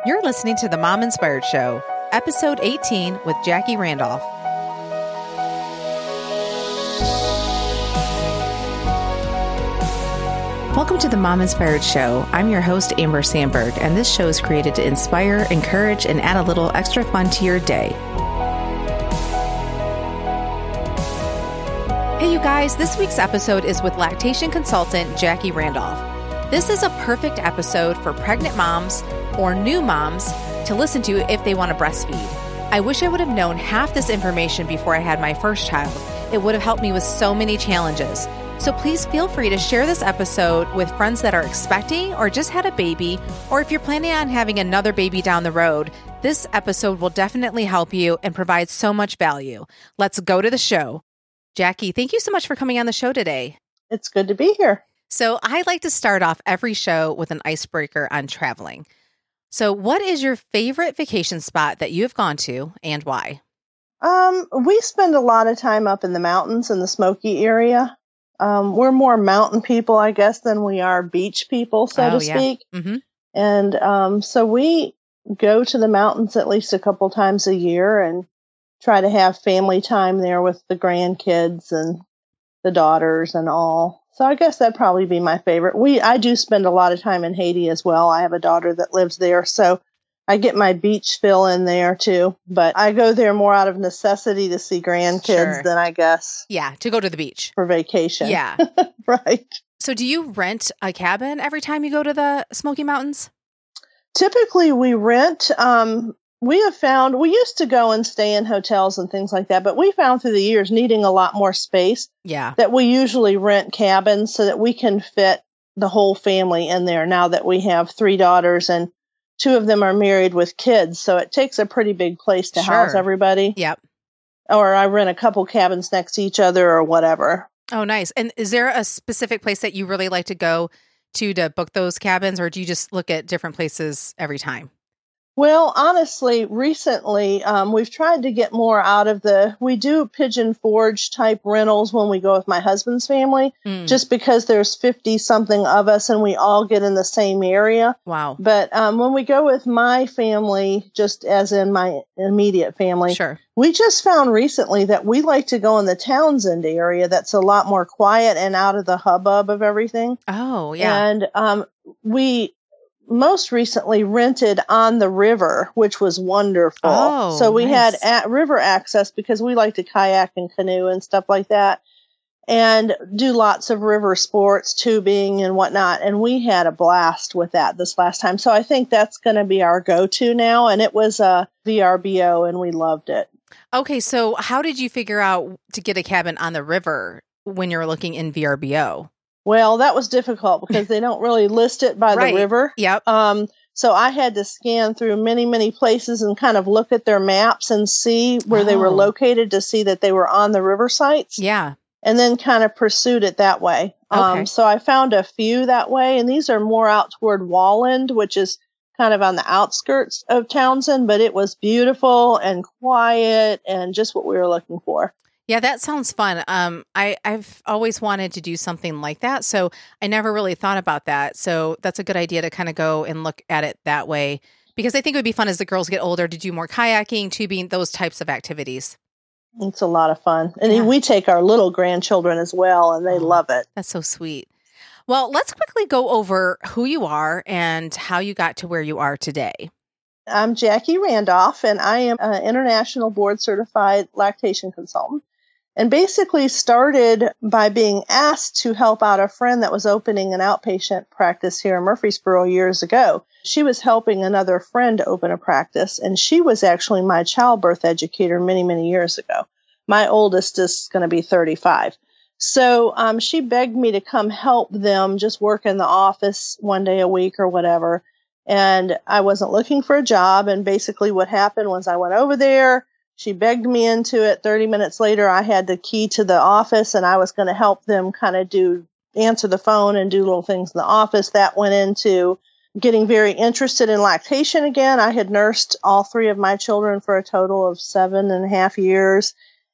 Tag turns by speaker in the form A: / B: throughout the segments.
A: You're listening to The Mom Inspired Show, episode 18 with Jackie Randolph. Welcome to The Mom Inspired Show. I'm your host, Amber Sandberg, and this show is created to inspire, encourage, and add a little extra fun to your day. Hey, you guys, this week's episode is with lactation consultant Jackie Randolph. This is a perfect episode for pregnant moms or new moms to listen to if they want to breastfeed. I wish I would have known half this information before I had my first child. It would have helped me with so many challenges. So please feel free to share this episode with friends that are expecting or just had a baby, or if you're planning on having another baby down the road, this episode will definitely help you and provide so much value. Let's go to the show. Jackie, thank you so much for coming on the show today.
B: It's good to be here.
A: So I like to start off every show with an icebreaker on traveling. So what is your favorite vacation spot that you have gone to and why?
B: We spend a lot of time up in the mountains in the Smoky area. We're more mountain people, I guess, than we are beach people, so to speak. Mm-hmm. And so we go to the mountains at least a couple times a year and try to have family time there with the grandkids and the daughters and all. So I guess that'd probably be my favorite. I do spend a lot of time in Haiti as well. I have a daughter that lives there, so I get my beach fill in there too. But I go there more out of necessity to see grandkids than I guess.
A: Yeah, to go to the beach.
B: For vacation.
A: Yeah.
B: Right.
A: So do you rent a cabin every time you go to the Smoky Mountains?
B: Typically we rent. We used to go and stay in hotels and things like that, but we found through the years needing a lot more space that we usually rent cabins so that we can fit the whole family in there now that we have 3 daughters and 2 of them are married with kids. So it takes a pretty big place to house everybody.
A: Yep.
B: Or I rent a couple cabins next to each other or whatever.
A: Oh, nice. And is there a specific place that you really like to go to book those cabins, or do you just look at different places every time?
B: Well, honestly, recently, we've tried to get more out of we do Pigeon Forge type rentals when we go with my husband's family, just because there's 50 something of us and we all get in the same area.
A: Wow.
B: But when we go with my family, just as in my immediate family, we just found recently that we like to go in the Townsend area. That's a lot more quiet and out of the hubbub of everything.
A: Oh, yeah.
B: And we most recently rented on the river, which was wonderful.
A: Oh,
B: so we
A: nice.
B: had river access because we like to kayak and canoe and stuff like that and do lots of river sports, tubing and whatnot. And we had a blast with that this last time. So I think that's going to be our go-to now. And it was a VRBO and we loved it.
A: Okay. So how did you figure out to get a cabin on the river when you're looking in VRBO?
B: Well, that was difficult because they don't really list it by the river.
A: Yep.
B: So I had to scan through many, many places and kind of look at their maps and see where they were located to see that they were on the river sites.
A: Yeah.
B: And then kind of pursued it that way.
A: Okay.
B: So I found a few that way, and these are more out toward Walland, which is kind of on the outskirts of Townsend, but it was beautiful and quiet and just what we were looking for.
A: Yeah, that sounds fun. I've always wanted to do something like that, so I never really thought about that. So that's a good idea to kind of go and look at it that way, because I think it would be fun as the girls get older to do more kayaking, tubing, those types of activities.
B: It's a lot of fun. And we take our little grandchildren as well, and they love it.
A: That's so sweet. Well, let's quickly go over who you are and how you got to where you are today.
B: I'm Jackie Randolph, and I am an international board certified lactation consultant. And basically started by being asked to help out a friend that was opening an outpatient practice here in Murfreesboro years ago. She was helping another friend open a practice, and she was actually my childbirth educator many, many years ago. My oldest is going to be 35. So she begged me to come help them just work in the office one day a week or whatever. And I wasn't looking for a job. And basically what happened was I went over there. She begged me into it. 30 minutes later, I had the key to the office and I was going to help them kind of answer the phone and do little things in the office. That went into getting very interested in lactation again. I had nursed all 3 of my children for a total of 7.5 years.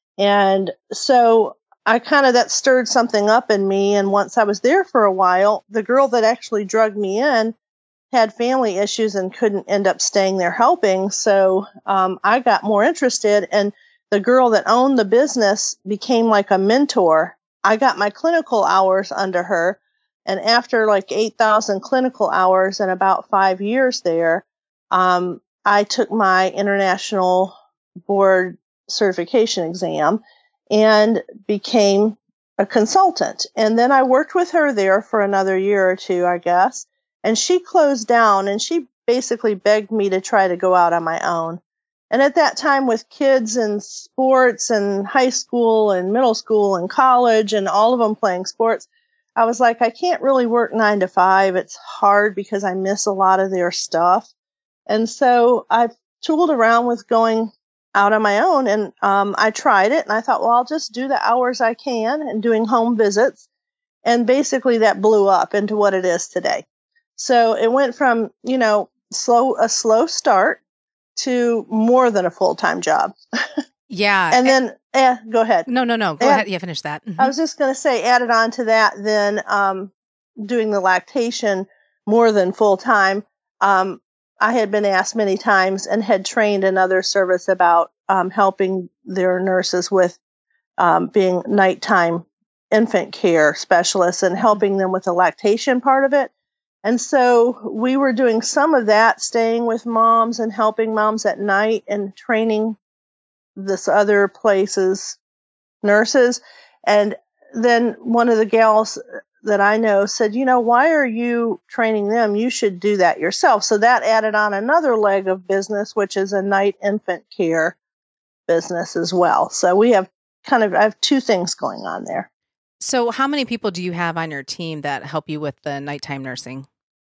B: And so that stirred something up in me. And once I was there for a while, the girl that actually drugged me in had family issues and couldn't end up staying there helping. So I got more interested, and the girl that owned the business became like a mentor. I got my clinical hours under her, and after like 8,000 clinical hours and about 5 years there, I took my international board certification exam and became a consultant. And then I worked with her there for another year or two, I guess. And she closed down, and she basically begged me to try to go out on my own. And at that time, with kids and sports and high school and middle school and college and all of them playing sports, I was like, I can't really work 9 to 5. It's hard because I miss a lot of their stuff. And so I tooled around with going out on my own, and I tried it, and I thought, well, I'll just do the hours I can and doing home visits. And basically that blew up into what it is today. So it went from, a slow start to more than a full-time job.
A: Yeah.
B: And then, go ahead.
A: No. Go ahead. Yeah, finish that.
B: I was just going to say, added on to that, then doing the lactation more than full-time. I had been asked many times and had trained another service about helping their nurses with being nighttime infant care specialists and helping them with the lactation part of it. And so we were doing some of that, staying with moms and helping moms at night and training this other place's nurses. And then one of the gals that I know said, why are you training them? You should do that yourself. So that added on another leg of business, which is a night infant care business as well. So we have I have two things going on there.
A: So how many people do you have on your team that help you with the nighttime nursing?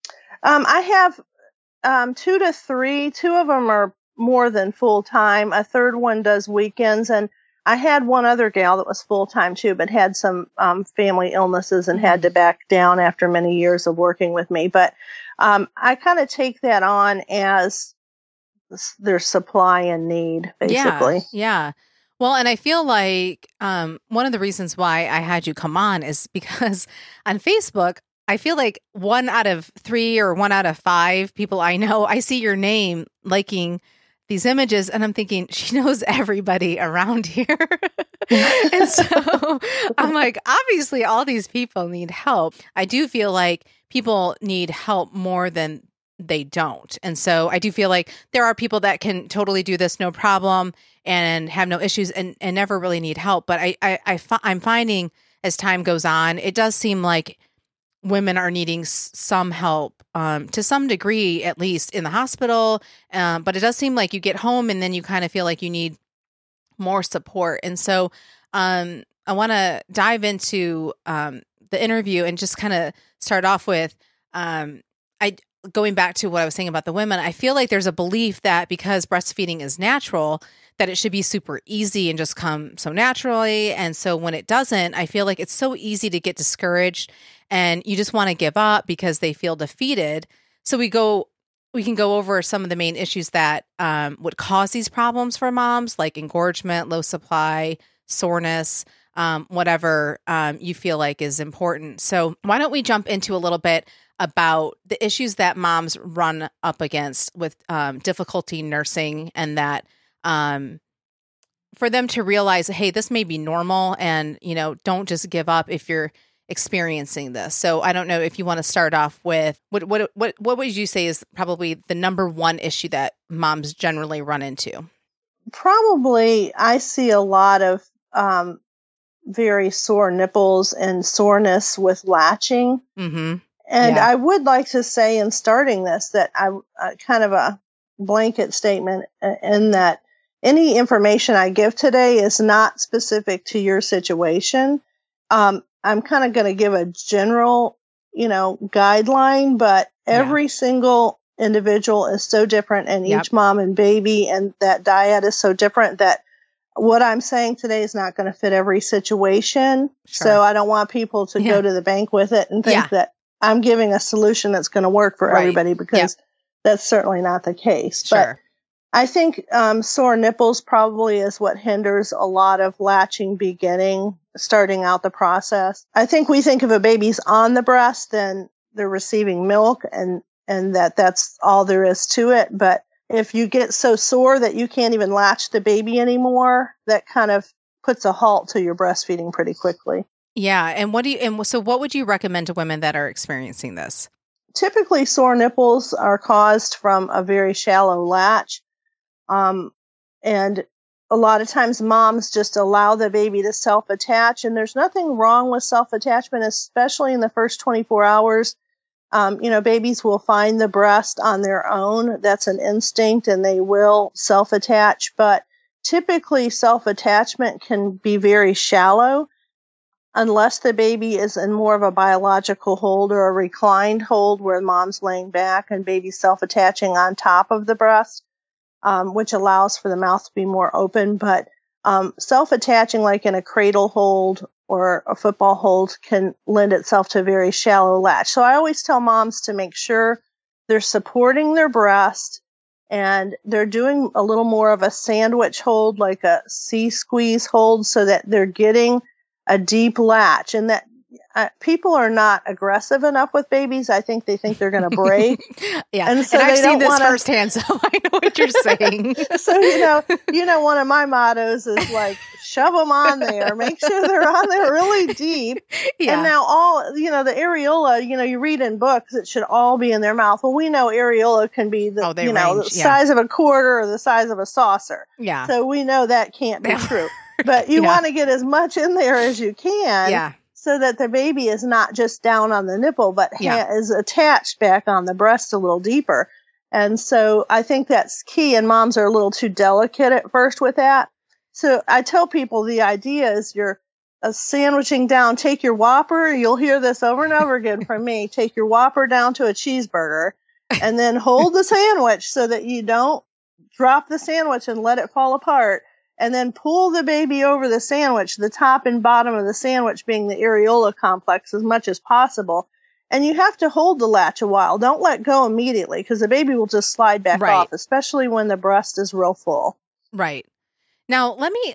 B: I have 2 to 3. 2 of them are more than full time. A third one does weekends, and I had one other gal that was full time too, but had some family illnesses and had to back down after many years of working with me. But I kind of take that on as their supply and need, basically.
A: Yeah. Well, and I feel like one of the reasons why I had you come on is because on Facebook, I feel like 1 out of 3 or 1 out of 5 people I know, I see your name liking these images, and I'm thinking, she knows everybody around here. And so I'm like, obviously all these people need help. I do feel like people need help more than they don't. And so I do feel like there are people that can totally do this no problem and have no issues and never really need help. But I'm finding as time goes on, it does seem like women are needing some help to some degree, at least in the hospital. But it does seem like you get home and then you kind of feel like you need more support. And so I want to dive into the interview and just kind of start off with going back to what I was saying about the women. I feel like there's a belief that because breastfeeding is natural, that it should be super easy and just come so naturally. And so when it doesn't, I feel like it's so easy to get discouraged and you just want to give up because they feel defeated. So we can go over some of the main issues that would cause these problems for moms, like engorgement, low supply, soreness, whatever you feel like is important. So why don't we jump into a little bit about the issues that moms run up against with difficulty nursing, and that for them to realize, hey, this may be normal, and don't just give up if you're experiencing this. So I don't know if you want to start off with what would you say is probably the number one issue that moms generally run into?
B: Probably I see a lot of very sore nipples and soreness with latching.
A: Mm-hmm.
B: And I would like to say in starting this that I kind of a blanket statement in that any information I give today is not specific to your situation. I'm kind of going to give a general, guideline, but every single individual is so different, and each mom and baby and that diet is so different that what I'm saying today is not going to fit every situation. Sure. So I don't want people to go to the bank with it and think that I'm giving a solution that's going to work for everybody, because that's certainly not the case.
A: Sure.
B: But I think sore nipples probably is what hinders a lot of latching starting out the process. I think we think if a baby's on the breast, then they're receiving milk, and and that's all there is to it. But if you get so sore that you can't even latch the baby anymore, that kind of puts a halt to your breastfeeding pretty quickly.
A: Yeah. And so what would you recommend to women that are experiencing this?
B: Typically, sore nipples are caused from a very shallow latch. And a lot of times moms just allow the baby to self-attach, and there's nothing wrong with self-attachment, especially in the first 24 hours. Babies will find the breast on their own. That's an instinct, and they will self-attach. But typically, self-attachment can be very shallow unless the baby is in more of a biological hold or a reclined hold where mom's laying back and baby's self-attaching on top of the breast, which allows for the mouth to be more open. But self-attaching like in a cradle hold or a football hold can lend itself to a very shallow latch. So I always tell moms to make sure they're supporting their breast and they're doing a little more of a sandwich hold, like a C-squeeze hold, so that they're getting a deep latch, and that people are not aggressive enough with babies. I think they think they're going to break.
A: Yeah. And so I've seen this firsthand, so I know what you're saying.
B: So, one of my mottos is like, shove them on there, make sure they're on there really deep. Yeah. And now the areola, you read in books, it should all be in their mouth. Well, we know areola can be the size of a quarter or the size of a saucer. Yeah. So we know that can't be true. But you want to get as much in there as you can so that the baby is not just down on the nipple, but is attached back on the breast a little deeper. And so I think that's key, and moms are a little too delicate at first with that. So I tell people the idea is you're sandwiching down, take your Whopper, you'll hear this over and over again from me, take your Whopper down to a cheeseburger, and then hold the sandwich so that you don't drop the sandwich and let it fall apart. And then pull the baby over the sandwich, the top and bottom of the sandwich being the areola complex as much as possible. And you have to hold the latch a while. Don't let go immediately because the baby will just slide back off, especially when the breast is real full.
A: Right. Now,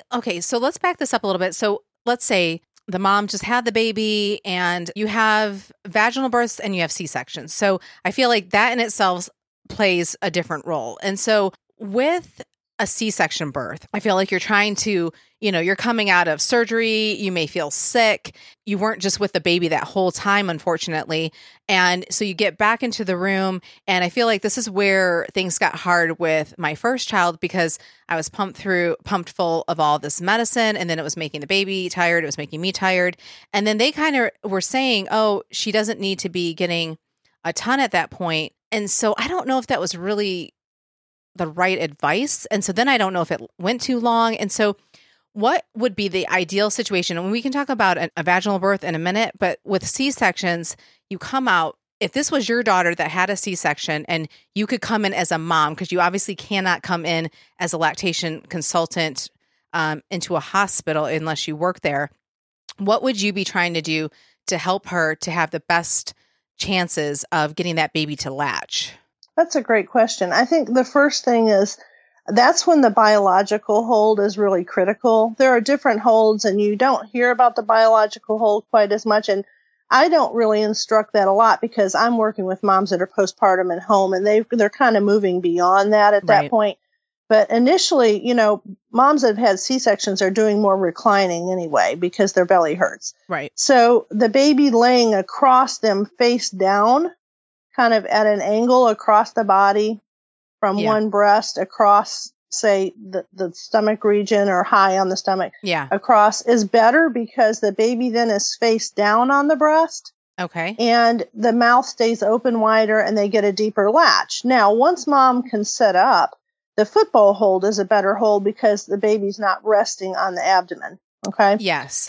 A: so let's back this up a little bit. So let's say the mom just had the baby and you have vaginal births and you have C-sections. So I feel like that in itself plays a different role. And so with a C-section birth, I feel like you're trying to, you're coming out of surgery, you may feel sick, you weren't just with the baby that whole time, unfortunately. And so you get back into the room, and I feel like this is where things got hard with my first child because I was pumped full of all this medicine, and then it was making the baby tired, it was making me tired. And then they kind of were saying, oh, she doesn't need to be getting a ton at that point. And so I don't know if that was really the right advice. And so then I don't know if it went too long. And so what would be the ideal situation? And we can talk about a vaginal birth in a minute, but with C-sections, you come out, if this was your daughter that had a C-section and you could come in as a mom, because you obviously cannot come in as a lactation consultant into a hospital unless you work there, what would you be trying to do to help her to have the best chances of getting that baby to latch?
B: That's a great question. I think the first thing is that's when the biological hold is really critical. There are different holds, and you don't hear about the biological hold quite as much. And I don't really instruct that a lot because I'm working with moms that are postpartum and home, and they're kind of moving beyond that at that point. But initially, moms that have had C-sections are doing more reclining anyway because their belly hurts. Right. So the baby laying across them face down, kind of at an angle across the body from one breast across, say, the stomach region or high on the stomach across is better because the baby then is face down on the breast. Okay. And the mouth stays open wider and they get a deeper latch. Now, once mom can set up, the football hold is a better hold because the baby's not resting on the abdomen. Okay. Yes.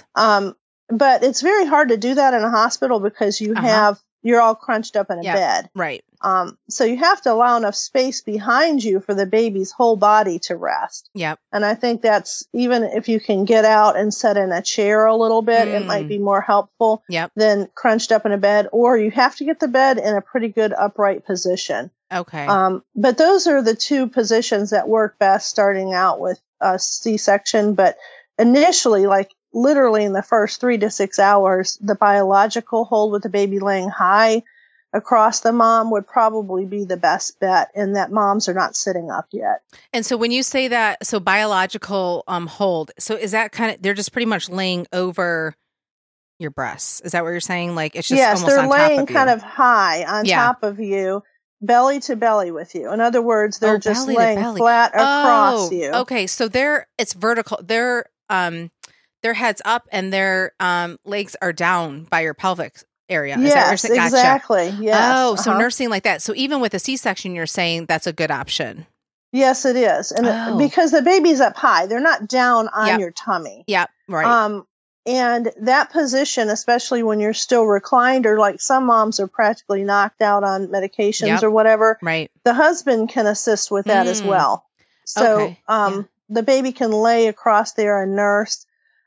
B: But it's very hard to do that in a hospital because you're all crunched up in a bed. Right. So you have to allow enough space behind you for the baby's whole body to rest. Yep. And I think that's, even if you can get out and sit in a chair a little bit, it might be more helpful than crunched up in a bed, or you have to get the bed in a pretty good upright position. Okay. But those are the two positions that work best starting out with a C-section. But initially, like literally in the first 3 to 6 hours, the biological hold with the baby laying high across the mom would probably be the best bet, in that moms are not sitting up yet.
A: And so when you say that, so biological hold, so is that kind of, they're just pretty much laying over your breasts? Is that what you're saying? Like it's just
B: yes,
A: almost
B: they're
A: on
B: laying
A: top of
B: kind
A: you.
B: of high on top of you, belly to belly with you. In other words, they're just
A: belly to
B: laying
A: belly.
B: flat across you.
A: Okay, so it's vertical. Their heads up and their legs are down by your pelvic area. Is that what you're saying? Gotcha.
B: Exactly. Yes.
A: Oh, so nursing like that. So even with a C-section, you're saying that's a good option.
B: Yes, it is. And because the baby's up high, they're not down on your tummy.
A: Yep. Right.
B: And that position, especially when you're still reclined, or like some moms are practically knocked out on medications or whatever,
A: right.
B: The husband can assist with that as well. So the baby can lay across there and nurse.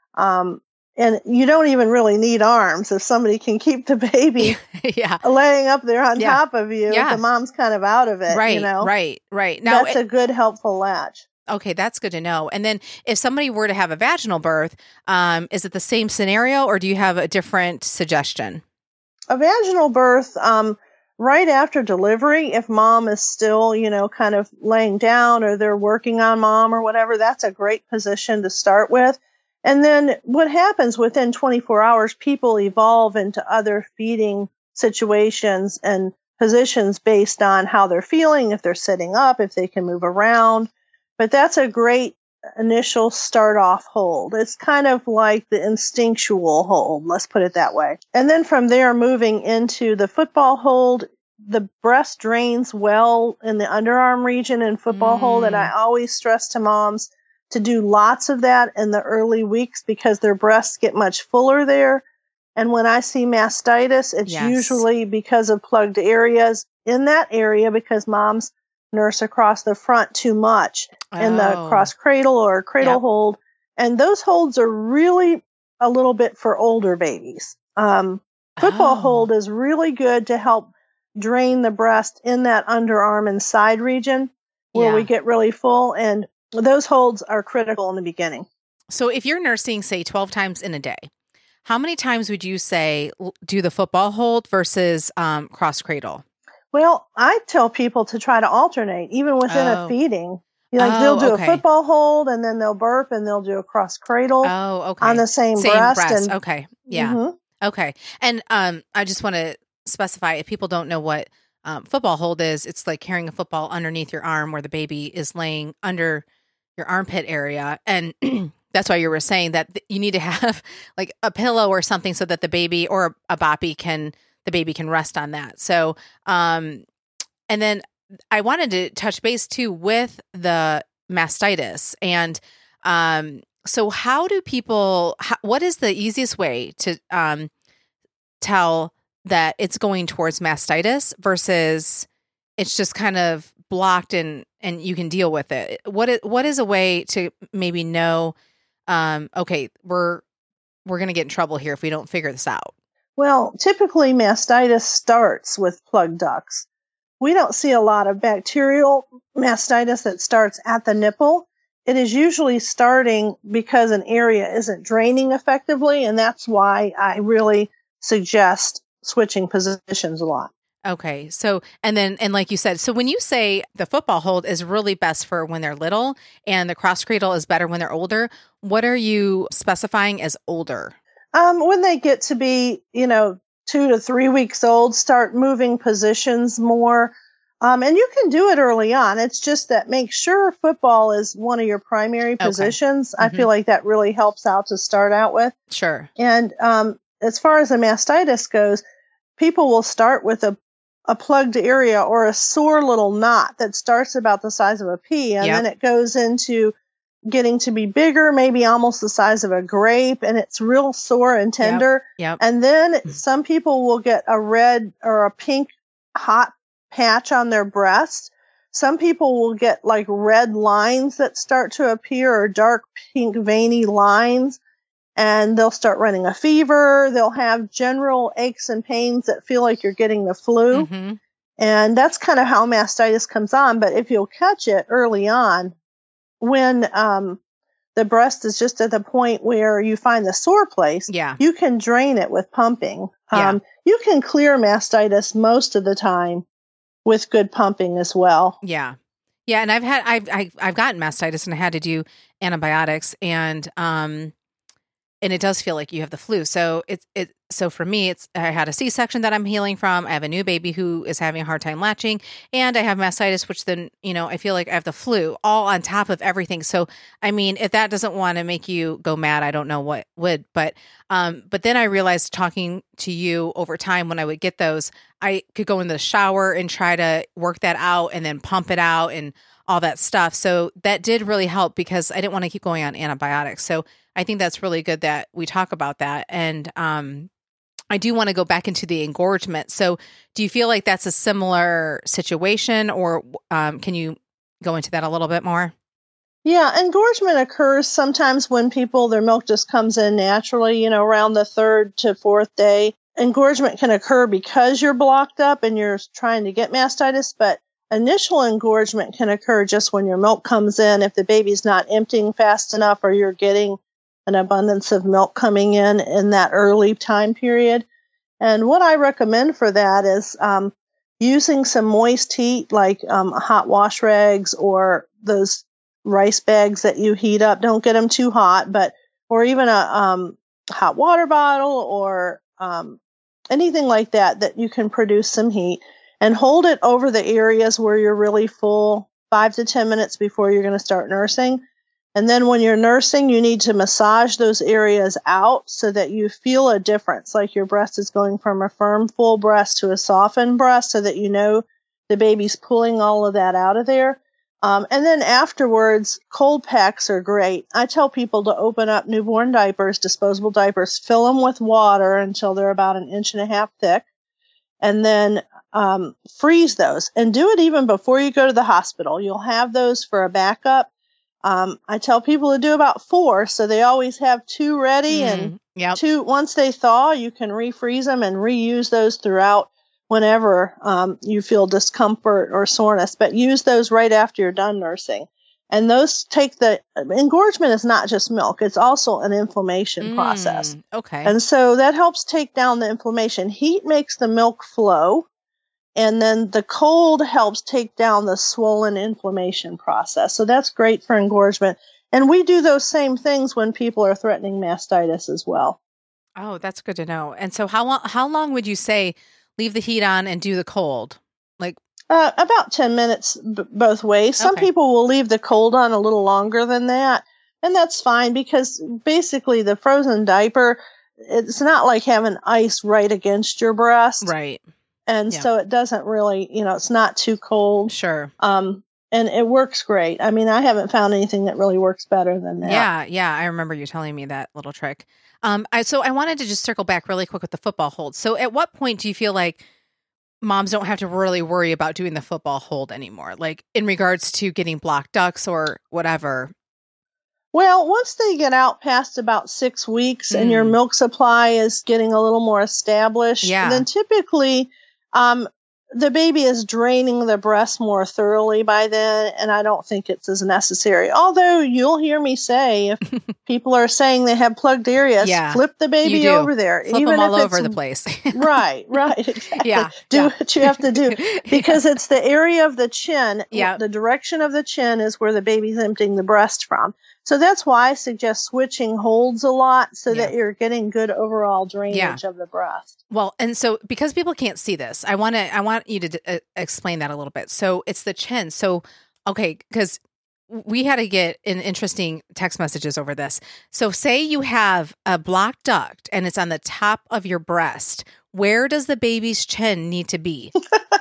B: And you don't even really need arms. If somebody can keep the baby laying up there on top of you, the mom's kind of out of it.
A: Right,
B: you know?
A: right. Now,
B: that's a good, helpful latch.
A: Okay, that's good to know. And then if somebody were to have a vaginal birth, is it the same scenario, or do you have a different suggestion?
B: A vaginal birth, right after delivery, if mom is still, kind of laying down, or they're working on mom or whatever, that's a great position to start with. And then what happens within 24 hours, people evolve into other feeding situations and positions based on how they're feeling, if they're sitting up, if they can move around. But that's a great initial start off hold. It's kind of like the instinctual hold, let's put it that way. And then from there, moving into the football hold, the breast drains well in the underarm region in football hold. And I always stress to moms to do lots of that in the early weeks, because their breasts get much fuller there. And when I see mastitis, it's usually because of plugged areas in that area, because moms nurse across the front too much in the cross cradle or cradle hold. And those holds are really a little bit for older babies. Football hold is really good to help drain the breast in that underarm and side region where we get really full. And those holds are critical in the beginning.
A: So if you're nursing, say, 12 times in a day, how many times would you say do the football hold versus cross cradle?
B: Well, I tell people to try to alternate, even within a feeding. They'll do a football hold, and then they'll burp, and they'll do a cross cradle on the same breast.
A: Okay. Yeah. Okay. And I just want to specify, if people don't know what football hold is, it's like carrying a football underneath your arm where the baby is laying under your armpit area. And that's why you were saying that you need to have like a pillow or something so that the baby, or a boppy the baby can rest on that. So, and then I wanted to touch base too with the mastitis. And so how do people, what is the easiest way to tell that it's going towards mastitis versus it's just kind of blocked and you can deal with it? What is a way to maybe know, okay, we're going to get in trouble here if we don't figure this out?
B: Well, typically mastitis starts with plugged ducts. We don't see a lot of bacterial mastitis that starts at the nipple. It is usually starting because an area isn't draining effectively, and that's why I really suggest switching positions a lot.
A: Okay. So, and like you said, so when you say the football hold is really best for when they're little and the cross cradle is better when they're older, what are you specifying as older?
B: When they get to be, 2 to 3 weeks old, start moving positions more. And you can do it early on. It's just that make sure football is one of your primary positions. I feel like that really helps out to start out with.
A: Sure.
B: And as far as the mastitis goes, people will start with a plugged area or a sore little knot that starts about the size of a pea. And then it goes into getting to be bigger, maybe almost the size of a grape, and it's real sore and tender. And then some people will get a red or a pink hot patch on their breast. Some people will get like red lines that start to appear, or dark pink veiny lines, and they'll start running a fever. They'll have general aches and pains that feel like you're getting the flu. And that's kind of how mastitis comes on. But if you'll catch it early on, when the breast is just at the point where you find the sore place, you can drain it with pumping. you can clear mastitis most of the time with good pumping as well.
A: Yeah. Yeah. And I've gotten mastitis and I had to do antibiotics and it does feel like you have the flu. So so for me, I had a C-section that I'm healing from. I have a new baby who is having a hard time latching, and I have mastitis, which then, I feel like I have the flu all on top of everything. So, I mean, if that doesn't want to make you go mad, I don't know what would, but then I realized talking to you over time, when I would get those, I could go in the shower and try to work that out and then pump it out and all that stuff. So that did really help because I didn't want to keep going on antibiotics. So I think that's really good that we talk about that. And I do want to go back into the engorgement. So do you feel like that's a similar situation, or can you go into that a little bit more?
B: Yeah, engorgement occurs sometimes when their milk just comes in naturally, around the 3rd to 4th day. Engorgement can occur because you're blocked up and you're trying to get mastitis, but initial engorgement can occur just when your milk comes in, if the baby's not emptying fast enough or you're getting an abundance of milk coming in that early time period. And what I recommend for that is using some moist heat, like hot wash rags or those rice bags that you heat up. Don't get them too hot, or even a hot water bottle or anything like that you can produce some heat, and hold it over the areas where you're really full 5 to 10 minutes before you're going to start nursing. And then when you're nursing, you need to massage those areas out so that you feel a difference, like your breast is going from a firm, full breast to a softened breast, so that the baby's pulling all of that out of there. And then afterwards, cold packs are great. I tell people to open up newborn diapers, disposable diapers, fill them with water until they're about 1.5 inches thick, and then freeze those. And do it even before you go to the hospital. You'll have those for a backup. I tell people to do about 4, so they always have 2 ready, and 2, once they thaw, you can refreeze them and reuse those throughout whenever you feel discomfort or soreness, but use those right after you're done nursing. And those engorgement is not just milk, it's also an inflammation process.
A: Okay.
B: And so that helps take down the inflammation. Heat makes the milk flow, and then the cold helps take down the swollen inflammation process. So that's great for engorgement. And we do those same things when people are threatening mastitis as well.
A: Oh, that's good to know. And so how long would you say leave the heat on and do the cold? Like
B: about 10 minutes both ways. Some people will leave the cold on a little longer than that, and that's fine because basically the frozen diaper, it's not like having ice right against your breast.
A: Right.
B: And so it doesn't really, it's not too cold.
A: Sure.
B: And it works great. I mean, I haven't found anything that really works better than that.
A: Yeah. I remember you telling me that little trick. So I wanted to just circle back really quick with the football hold. So at what point do you feel like moms don't have to really worry about doing the football hold anymore? Like in regards to getting blocked ducts or whatever?
B: Well, once they get out past about 6 weeks and your milk supply is getting a little more established, then typically the baby is draining the breast more thoroughly by then, and I don't think it's as necessary. Although you'll hear me say, if people are saying they have plugged areas, flip the baby over there.
A: Flip them all over the place.
B: Right, exactly. Do what you have to do. Because it's the area of the chin. The direction of the chin is where the baby's emptying the breast from. So that's why I suggest switching holds a lot so that you're getting good overall drainage of the breast.
A: Well, and so because people can't see this, I want you to explain that a little bit. So it's the chin. So, okay, because we had to get in interesting text messages over this. So say you have a blocked duct and it's on the top of your breast. Where does the baby's chin need to be?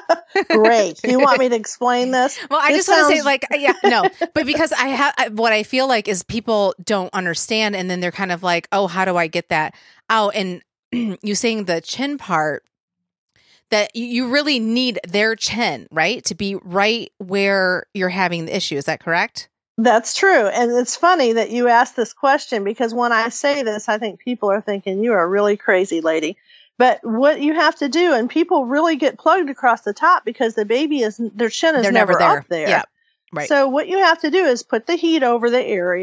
B: Great. Do you want me to explain this?
A: Well, I just want to say but because what I feel like is people don't understand. And then they're kind of like, oh, how do I get that out? And you saying the chin part, that you really need their chin, right? To be right where you're having the issue. Is that correct?
B: That's true. And it's funny that you asked this question because when I say this, I think people are thinking you are a really crazy lady. But what you have to do, and people really get plugged across the top because their chin is never up there.
A: Yeah, right.
B: So what you have to do is put the heat over the area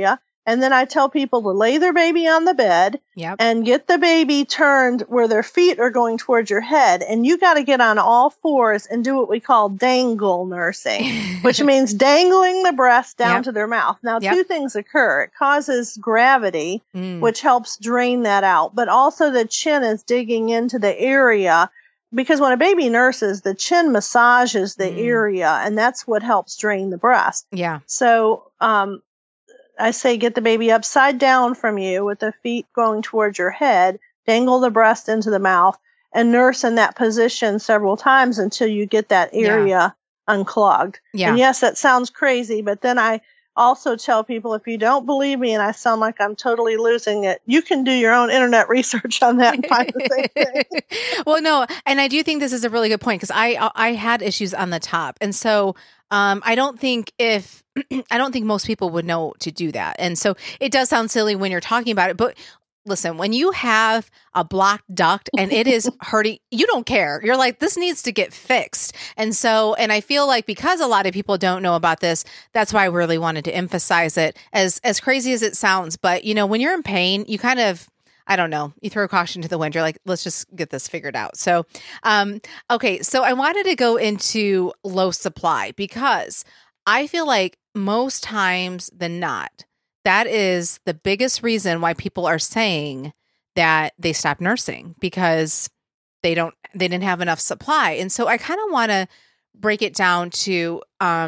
B: And then I tell people to lay their baby on the bed and get the baby turned where their feet are going towards your head. And you got to get on all fours and do what we call dangle nursing, which means dangling the breast down to their mouth. Now, two things occur. It causes gravity, which helps drain that out. But also the chin is digging into the area, because when a baby nurses, the chin massages the area, and that's what helps drain the breast.
A: Yeah.
B: So, I say get the baby upside down from you with the feet going towards your head, dangle the breast into the mouth, and nurse in that position several times until you get that area unclogged.
A: Yeah.
B: And yes, that sounds crazy, but then I also tell people, if you don't believe me and I sound like I'm totally losing it, you can do your own internet research on that and find the same thing.
A: Well, no, and I do think this is a really good point, because I had issues on the top. And so I don't think most people would know to do that. And so it does sound silly when you're talking about it, but listen, when you have a blocked duct and it is hurting, you don't care. You're like, this needs to get fixed. And I feel like because a lot of people don't know about this, that's why I really wanted to emphasize it, as crazy as it sounds. But, when you're in pain, you kind of, I don't know, you throw caution to the wind. You're like, let's just get this figured out. So, okay. So I wanted to go into low supply, because I feel like most times than not, that is the biggest reason why people are saying that they stopped nursing, because they didn't have enough supply. And so I kind of want to break it down to,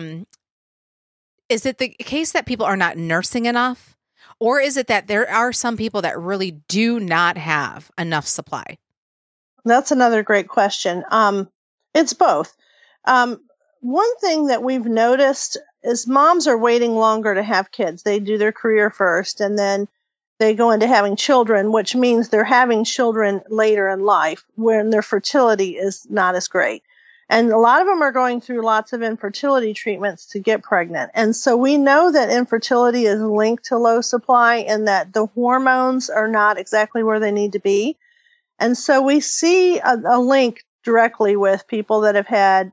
A: is it the case that people are not nursing enough? Or is it that there are some people that really do not have enough supply?
B: That's another great question. It's both. One thing that we've noticed is moms are waiting longer to have kids. They do their career first, and then they go into having children, which means they're having children later in life when their fertility is not as great. And a lot of them are going through lots of infertility treatments to get pregnant. And so we know that infertility is linked to low supply, and that the hormones are not exactly where they need to be. And so we see a link directly with people that have had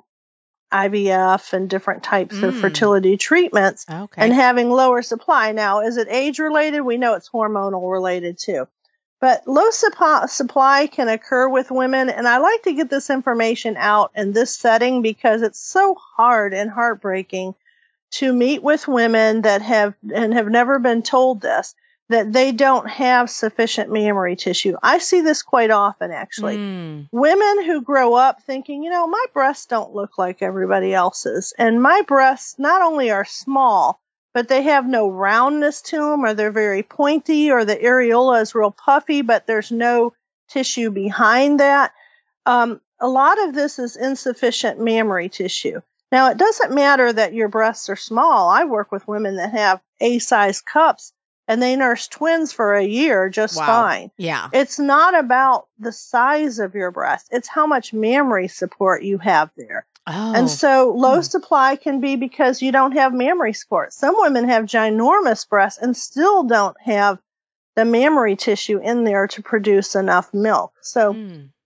B: IVF and different types of fertility treatments and having lower supply. Now, is it age related? We know it's hormonal related too. But low supply can occur with women, and I like to get this information out in this setting because it's so hard and heartbreaking to meet with women that have never been told this, that they don't have sufficient mammary tissue. I see this quite often, actually. Women who grow up thinking, my breasts don't look like everybody else's, and my breasts not only are small, but they have no roundness to them, or they're very pointy, or the areola is real puffy, but there's no tissue behind that. A lot of this is insufficient mammary tissue. Now, it doesn't matter that your breasts are small. I work with women that have A-size cups, and they nurse twins for a year just fine.
A: Yeah.
B: It's not about the size of your breast. It's how much mammary support you have there.
A: Oh.
B: And so low supply can be because you don't have mammary support. Some women have ginormous breasts and still don't have the mammary tissue in there to produce enough milk. So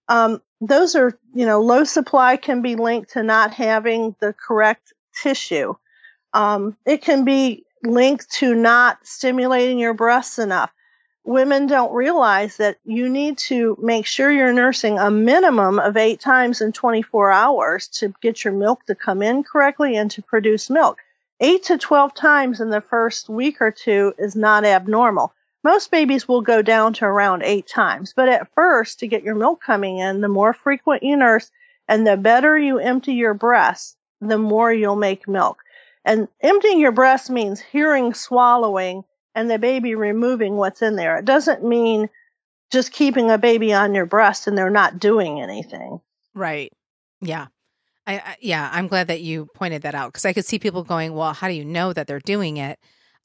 B: those are, low supply can be linked to not having the correct tissue. It can be linked to not stimulating your breasts enough. Women don't realize that you need to make sure you're nursing a minimum of 8 times in 24 hours to get your milk to come in correctly and to produce milk. 8 to 12 times in the first week or two is not abnormal. Most babies will go down to around 8 times, but at first, to get your milk coming in, the more frequent you nurse and the better you empty your breasts, the more you'll make milk. And emptying your breast means hearing swallowing and the baby removing what's in there. It doesn't mean just keeping a baby on your breast and they're not doing anything.
A: Right. Yeah. I'm glad that you pointed that out, because I could see people going, well, how do you know that they're doing it?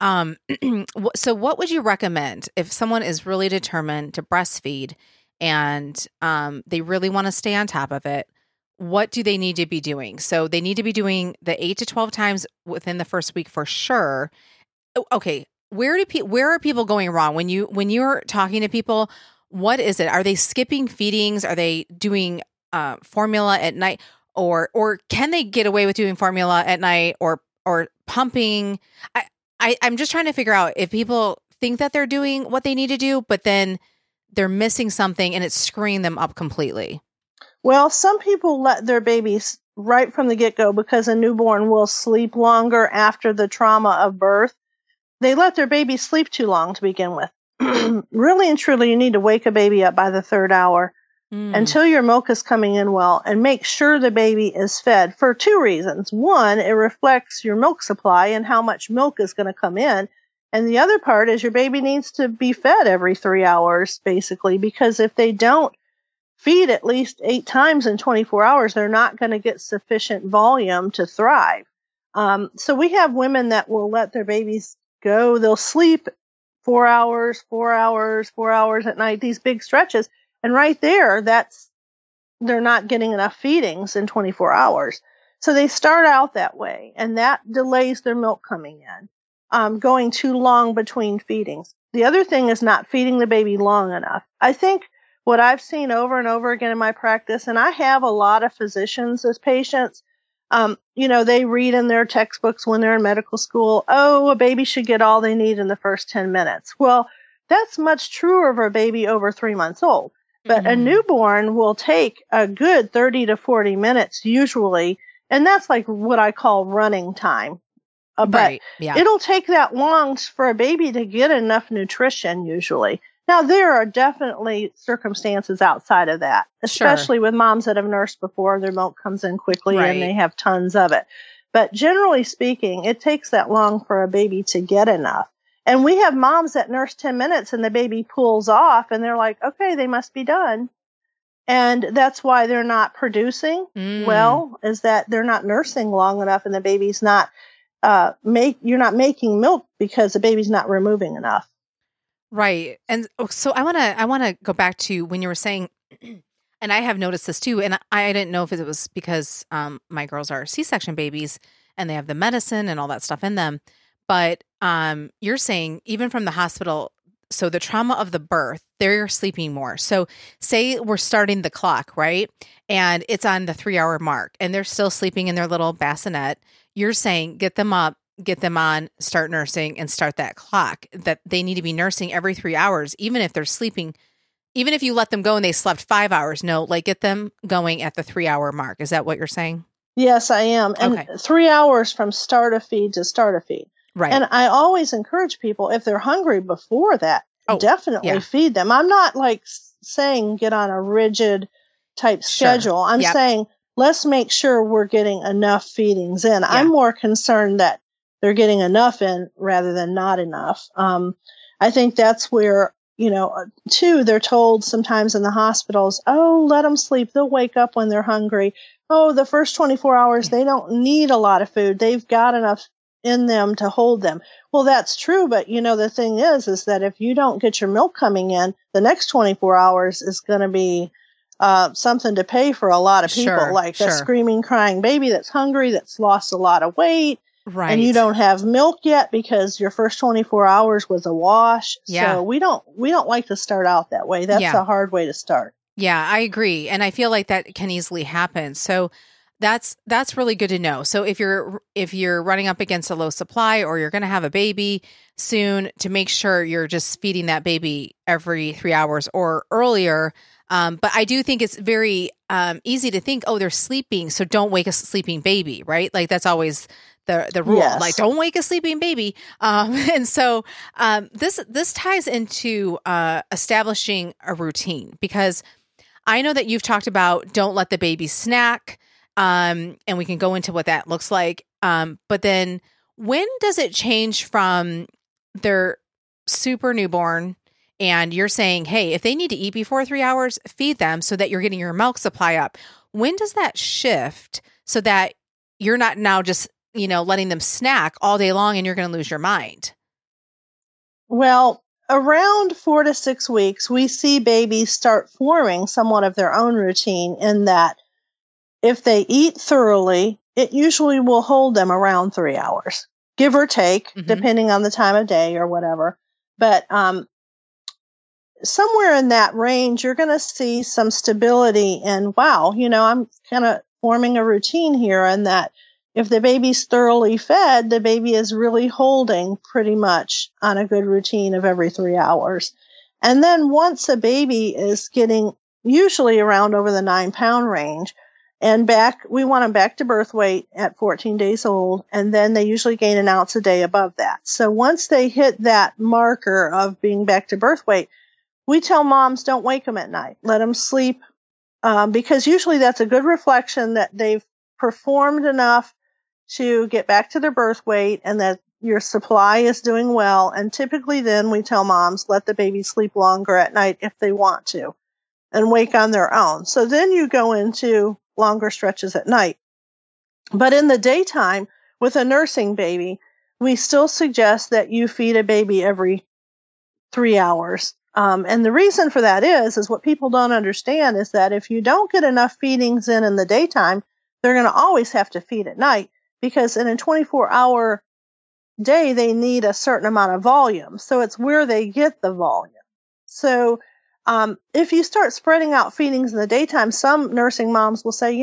A: So what would you recommend if someone is really determined to breastfeed and they really want to stay on top of it? What do they need to be doing? So they need to be doing the 8 to 12 times within the first week for sure. Okay. Where are people going wrong when you're talking to people? What is it? Are they skipping feedings? Are they doing formula at night, or can they get away with doing formula at night or pumping? I'm just trying to figure out if people think that they're doing what they need to do, but then they're missing something and it's screwing them up completely?
B: Well, some people let their babies right from the get-go because a newborn will sleep longer after the trauma of birth. They let their baby sleep too long to begin with. Really and truly, you need to wake a baby up by the 3rd hour until your milk is coming in well, and make sure the baby is fed for 2 reasons. One, it reflects your milk supply and how much milk is going to come in. And the other part is your baby needs to be fed every 3 hours, basically, because if they don't feed at least 8 times in 24 hours, they're not going to get sufficient volume to thrive. So we have women that will let their babies go. They'll sleep 4 hours, 4 hours, 4 hours at night, these big stretches. And right there, they're not getting enough feedings in 24 hours. So they start out that way, and that delays their milk coming in, going too long between feedings. The other thing is not feeding the baby long enough. I think what I've seen over and over again in my practice, and I have a lot of physicians as patients, they read in their textbooks when they're in medical school, oh, a baby should get all they need in the first 10 minutes. Well, that's much truer of a baby over 3 months old. But a newborn will take a good 30 to 40 minutes usually, and that's like what I call running time. But it'll take that long for a baby to get enough nutrition usually. Now, there are definitely circumstances outside of that, especially with moms that have nursed before, their milk comes in quickly and they have tons of it. But generally speaking, it takes that long for a baby to get enough. And we have moms that nurse 10 minutes and the baby pulls off and they're like, okay, they must be done. And that's why they're not producing well, is that they're not nursing long enough and the baby's not, you're not making milk because the baby's not removing enough.
A: Right. And so I want to go back to when you were saying, and I have noticed this too, and I didn't know if it was because my girls are C-section babies and they have the medicine and all that stuff in them. But you're saying even from the hospital, so the trauma of the birth, they're sleeping more. So say we're starting the clock, right? And it's on the 3-hour mark and they're still sleeping in their little bassinet. You're saying get them up, get them on, start nursing and start that clock, that they need to be nursing every 3 hours, even if they're sleeping, even if you let them go and they slept 5 hours. No, like get them going at the 3-hour mark. Is that what you're saying?
B: Yes, I am. And 3 hours from start of feed to start of feed.
A: Right.
B: And I always encourage people, if they're hungry before that, definitely feed them. I'm not like saying get on a rigid type schedule. I'm saying let's make sure we're getting enough feedings in. I'm more concerned that they're getting enough in rather than not enough. I think that's where, too, they're told sometimes in the hospitals, oh, let them sleep. They'll wake up when they're hungry. Oh, the first 24 hours, they don't need a lot of food. They've got enough in them to hold them. Well, that's true. But, the thing is that if you don't get your milk coming in, the next 24 hours is going to be something to pay for a lot of people, a screaming, crying baby that's hungry, that's lost a lot of weight.
A: Right.
B: And you don't have milk yet because your first 24 hours was a wash.
A: Yeah.
B: So we don't like to start out that way. That's a hard way to start.
A: Yeah, I agree. And I feel like that can easily happen. So that's really good to know. So if you're running up against a low supply or you're going to have a baby soon, to make sure you're just feeding that baby every 3 hours or earlier. But I do think it's very easy to think, oh, they're sleeping, so don't wake a sleeping baby, right? Like that's always the rule, like don't wake a sleeping baby. And so this ties into establishing a routine, because I know that you've talked about don't let the baby snack, and we can go into what that looks like. But then when does it change from they're super newborn and you're saying, hey, if they need to eat before 3 hours, feed them so that you're getting your milk supply up? When does that shift so that you're not now just, letting them snack all day long and you're going to lose your mind?
B: Well, around 4 to 6 weeks, we see babies start forming somewhat of their own routine, in that if they eat thoroughly, it usually will hold them around 3 hours, give or take, depending on the time of day or whatever. But somewhere in that range, you're going to see some stability and, wow, I'm kind of forming a routine here, and that, if the baby's thoroughly fed, the baby is really holding pretty much on a good routine of every 3 hours. And then once a baby is getting usually around over the 9-pound range and we want them back to birth weight at 14 days old. And then they usually gain an ounce a day above that. So once they hit that marker of being back to birth weight, we tell moms, don't wake them at night. Let them sleep. Because usually that's a good reflection that they've performed enough to get back to their birth weight and that your supply is doing well. And typically then we tell moms, let the baby sleep longer at night if they want to and wake on their own. So then you go into longer stretches at night. But in the daytime with a nursing baby, we still suggest that you feed a baby every 3 hours. And the reason for that is what people don't understand is that if you don't get enough feedings in the daytime, they're going to always have to feed at night because in a 24-hour day, they need a certain amount of volume. So it's where they get the volume. So if you start spreading out feedings in the daytime, some nursing moms will say,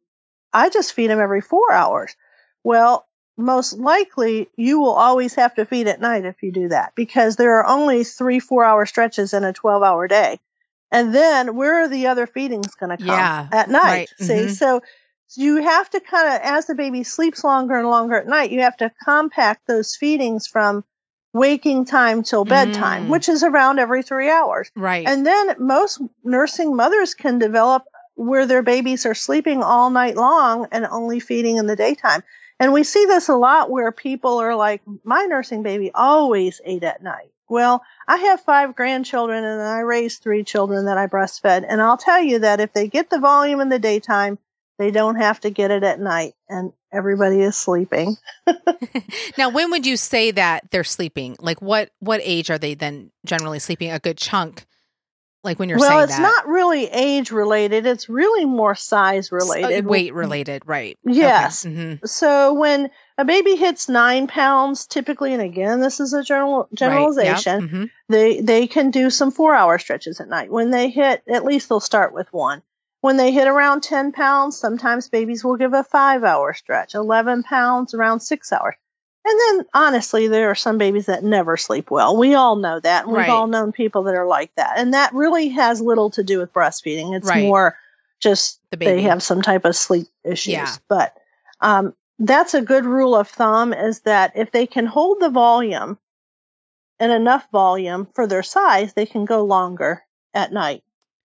B: I just feed them every 4 hours. Well, most likely you will always have to feed at night if you do that because there are only 3-4 hour stretches in a 12-hour day. And then where are the other feedings going to come? At night?
A: Right.
B: See, mm-hmm. So you have to kind of, as the baby sleeps longer and longer at night, you have to compact those feedings from waking time till bedtime, which is around every 3 hours.
A: Right.
B: And then most nursing mothers can develop where their babies are sleeping all night long and only feeding in the daytime. And we see this a lot where people are like, my nursing baby always ate at night. Well, I have 5 grandchildren and I raised 3 children that I breastfed. And I'll tell you that if they get the volume in the daytime, they don't have to get it at night and everybody is sleeping.
A: Now, when would you say that they're sleeping? Like what age are they then generally sleeping a good chunk? Like when you're saying that?
B: Well, it's not really age related. It's really more size related.
A: Weight related, right.
B: Yes.
A: Okay. Mm-hmm.
B: So when a baby hits 9 pounds, typically, and again, this is a generalization,
A: right. Yep.
B: they can do some 4-hour stretches at night. When they hit, at least they'll start with 1. When they hit around 10 pounds, sometimes babies will give a 5-hour stretch, 11 pounds, around 6 hours. And then, honestly, there are some babies that never sleep well. We all know that. And we've all known people that are like that. And that really has little to do with breastfeeding. It's more just they have some type of sleep issues. Yeah. But that's a good rule of thumb is that if they can hold the volume and enough volume for their size, they can go longer at night.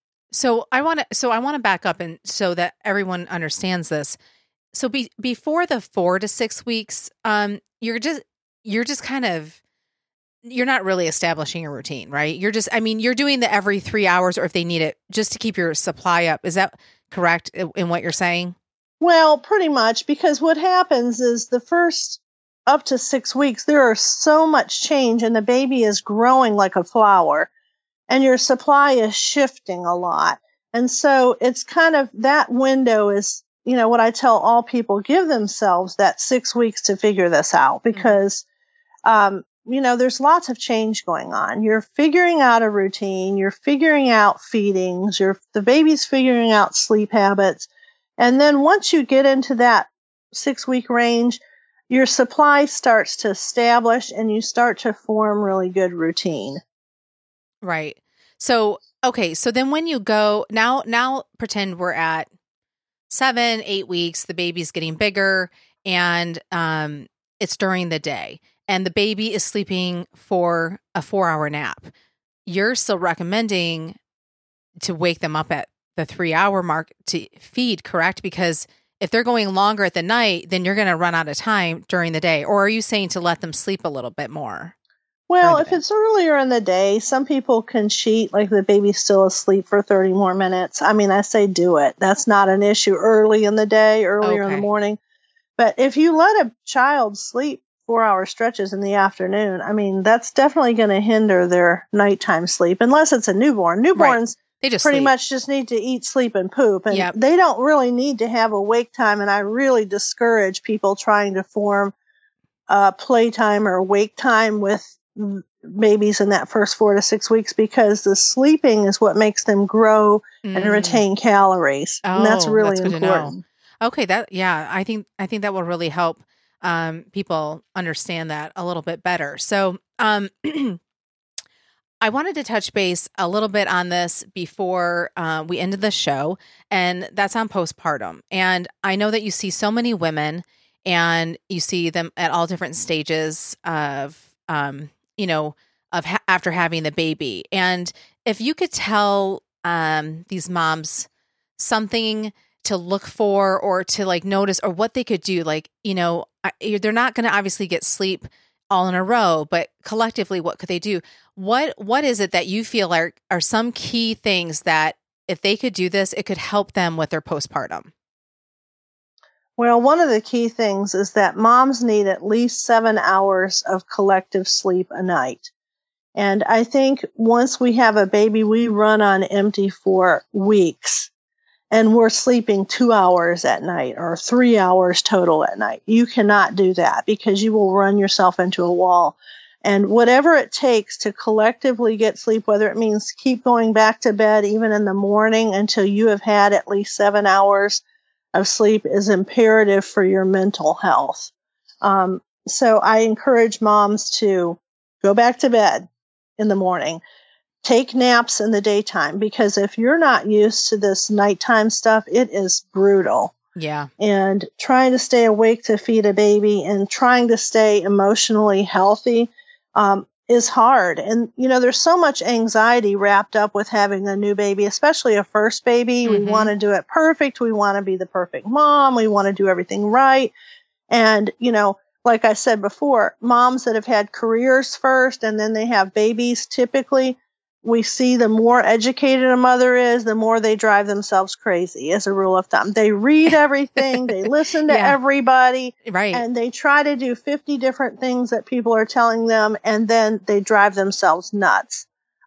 A: So I want to back up and so that everyone understands this. So before the 4 to 6 weeks, you're just kind of, you're not really establishing a routine, right? You're doing the every 3 hours or if they need it just to keep your supply up. Is that correct in what you're saying?
B: Well, pretty much, because what happens is the first up to 6 weeks, there is so much change and the baby is growing like a flower and your supply is shifting a lot. And so it's kind of that window is, what I tell all people, give themselves that 6 weeks to figure this out because, there's lots of change going on. You're figuring out a routine. You're figuring out feedings. The baby's figuring out sleep habits. And then once you get into that 6-week range, your supply starts to establish and you start to form really good routine.
A: Right. So, okay. So then when you go now pretend we're at 7, 8 weeks, the baby's getting bigger and it's during the day and the baby is sleeping for a 4-hour nap. You're still recommending to wake them up at the 3-hour mark to feed, correct? Because if they're going longer at the night, then you're going to run out of time during the day. Or are you saying to let them sleep a little bit more?
B: Well, if it's earlier in the day, some people can cheat, like the baby's still asleep for 30 more minutes. I say do it. That's not an issue early in the day, earlier in the morning. But if you let a child sleep 4-hour stretches in the afternoon, that's definitely going to hinder their nighttime sleep, unless it's a newborn. Newborns
A: They just
B: pretty
A: sleep.
B: much just need to eat, sleep, and poop. And they don't really need to have a wake time. And I really discourage people trying to form playtime or wake time with babies in that first 4 to 6 weeks because the sleeping is what makes them grow and retain calories. And that's really important.
A: Okay, I think that will really help people understand that a little bit better. So, I wanted to touch base a little bit on this before we ended the show, and that's on postpartum. And I know that you see so many women, and you see them at all different stages of, after having the baby. And if you could tell these moms something to look for, or to like notice, or what they could do, they're not going to obviously get sleep all in a row, but collectively, what could they do? What is it that you feel are some key things that if they could do this, it could help them with their postpartum?
B: Well, one of the key things is that moms need at least 7 hours of collective sleep a night. And I think once we have a baby, we run on empty for weeks. And we're sleeping 2 hours at night or 3 hours total at night. You cannot do that because you will run yourself into a wall. And whatever it takes to collectively get sleep, whether it means keep going back to bed even in the morning until you have had at least 7 hours of sleep, is imperative for your mental health. So I encourage moms to go back to bed in the morning. Take naps in the daytime, because if you're not used to this nighttime stuff, it is brutal.
A: Yeah.
B: And trying to stay awake to feed a baby and trying to stay emotionally healthy is hard. And, there's so much anxiety wrapped up with having a new baby, especially a first baby. Mm-hmm. We want to do it perfect. We want to be the perfect mom. We want to do everything right. And, like I said before, moms that have had careers first and then they have babies, typically, we see the more educated a mother is, the more they drive themselves crazy, as a rule of thumb. They read everything, they listen to everybody,
A: right,
B: and they try to do 50 different things that people are telling them, and then they drive themselves nuts.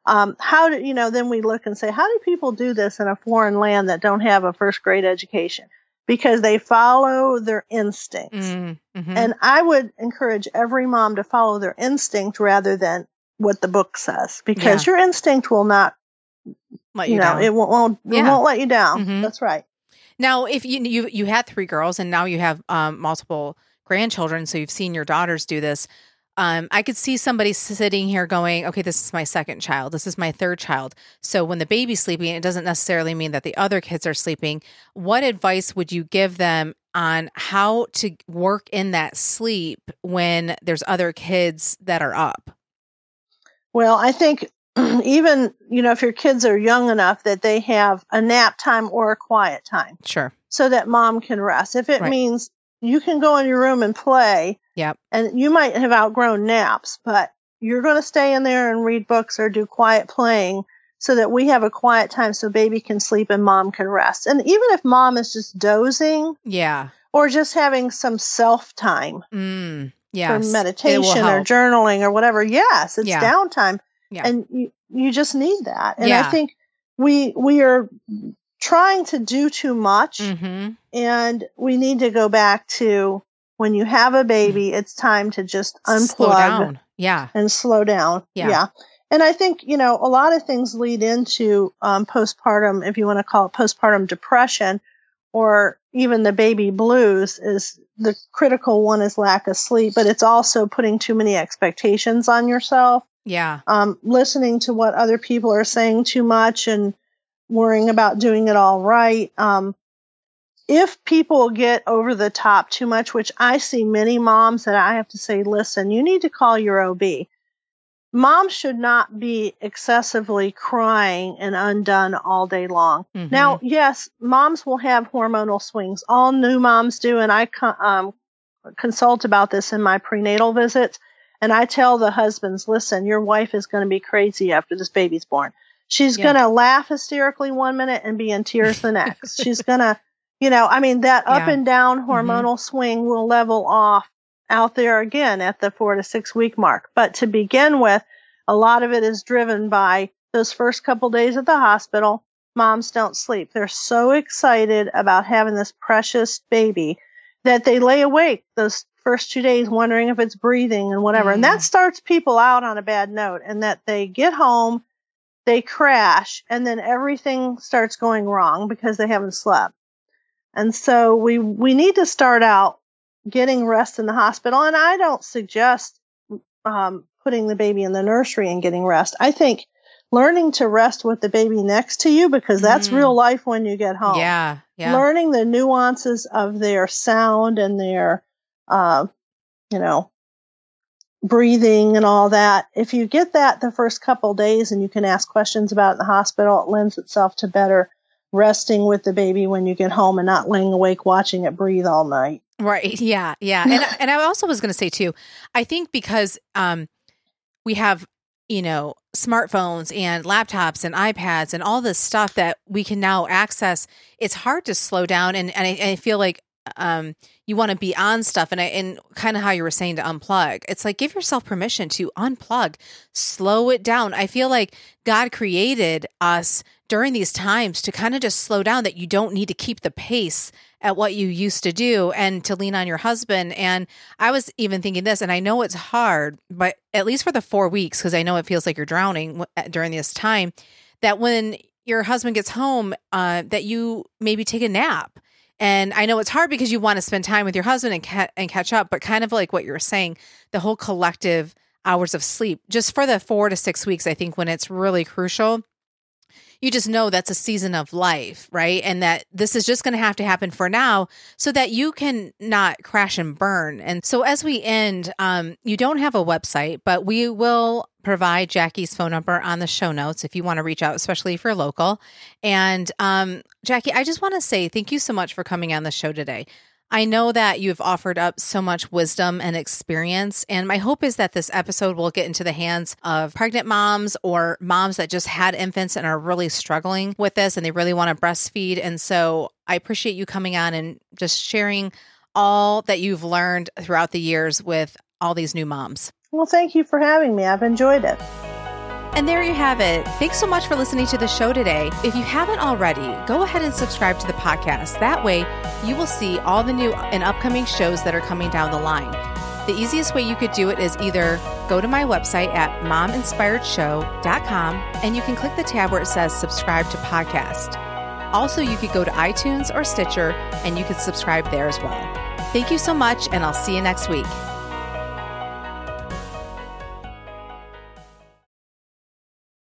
B: Then we look and say, how do people do this in a foreign land that don't have a first grade education? Because they follow their instincts. Mm-hmm. And I would encourage every mom to follow their instinct rather than what the book says, because your instinct will not
A: let you down.
B: It won't let you down. Mm-hmm. That's right.
A: Now, if you had 3 girls and now you have multiple grandchildren, so you've seen your daughters do this. I could see somebody sitting here going, okay, this is my second child. This is my third child. So when the baby's sleeping, it doesn't necessarily mean that the other kids are sleeping. What advice would you give them on how to work in that sleep when there's other kids that are up?
B: Well, I think even, if your kids are young enough that they have a nap time or a quiet time.
A: Sure.
B: So that mom can rest. If it means you can go in your room and play.
A: Yep.
B: And you might have outgrown naps, but you're going to stay in there and read books or do quiet playing so that we have a quiet time so baby can sleep and mom can rest. And even if mom is just dozing.
A: Yeah.
B: Or just having some self time.
A: Yes.
B: For meditation or journaling or whatever. Yes, it's downtime.
A: Yeah.
B: And you just need that. And I think we are trying to do too much. Mm-hmm. And we need to go back to when you have a baby, it's time to just unplug.
A: Slow down. Yeah.
B: And slow down. Yeah. And I think, a lot of things lead into postpartum, if you want to call it postpartum depression, or even the baby blues. Is the critical one is lack of sleep, but it's also putting too many expectations on yourself.
A: Yeah.
B: Listening to what other people are saying too much and worrying about doing it all right. If people get over the top too much, which I see many moms that I have to say, listen, you need to call your OB. Moms should not be excessively crying and undone all day long. Mm-hmm. Now, yes, moms will have hormonal swings. All new moms do, and I consult about this in my prenatal visits. And I tell the husbands, listen, your wife is going to be crazy after this baby's born. She's going to laugh hysterically 1 minute and be in tears the next. She's going to, that up and down hormonal swing will level off out there again at the 4 to 6 week mark. But to begin with, a lot of it is driven by those first couple days at the hospital. Moms don't sleep. They're so excited about having this precious baby that they lay awake those first 2 days wondering if it's breathing and whatever. And that starts people out on a bad note, and that they get home, they crash, and then everything starts going wrong because they haven't slept. And so we need to start out getting rest in the hospital. And I don't suggest putting the baby in the nursery and getting rest. I think learning to rest with the baby next to you, because that's real life when you get home.
A: Yeah.
B: Learning the nuances of their sound and their, breathing and all that. If you get that the first couple days and you can ask questions about it in the hospital, it lends itself to better resting with the baby when you get home and not laying awake watching it breathe all night.
A: Right. Yeah. And I also was going to say too, I think because we have, smartphones and laptops and iPads and all this stuff that we can now access, it's hard to slow down. And I feel like you want to be on stuff, and kind of how you were saying to unplug. It's like, give yourself permission to unplug, slow it down. I feel like God created us during these times to kind of just slow down, that you don't need to keep the pace at what you used to do and to lean on your husband. And I was even thinking this, and I know it's hard, but at least for the 4 weeks, because I know it feels like you're drowning during this time, that when your husband gets home, that you maybe take a nap. And I know it's hard because you want to spend time with your husband and catch up, but kind of like what you were saying, the whole collective hours of sleep, just for the 4 to 6 weeks, I think when it's really crucial, you just know that's a season of life, right? And that this is just going to happen for now so that you can not crash and burn. And so as we end, you don't have a website, but we will provide Jackie's phone number on the show notes if you want to reach out, especially if you're local. And Jackie, I just want to say thank you so much for coming on the show today. I know that you've offered up so much wisdom and experience, and my hope is that this episode will get into the hands of pregnant moms or moms that just had infants and are really struggling with this and they really want to breastfeed. And so I appreciate you coming on and just sharing all that you've learned throughout the years with all these new moms.
B: Well, thank you for having me. I've enjoyed it.
A: And there you have it. Thanks so much for listening to the show today. If you haven't already, go ahead and subscribe to the podcast. That way, you will see all the new and upcoming shows that are coming down the line. The easiest way you could do it is either go to my website at mominspiredshow.com and you can click the tab where it says subscribe to podcast. Also, you could go to iTunes or Stitcher and you could subscribe there as well. Thank you so much, and I'll see you next week.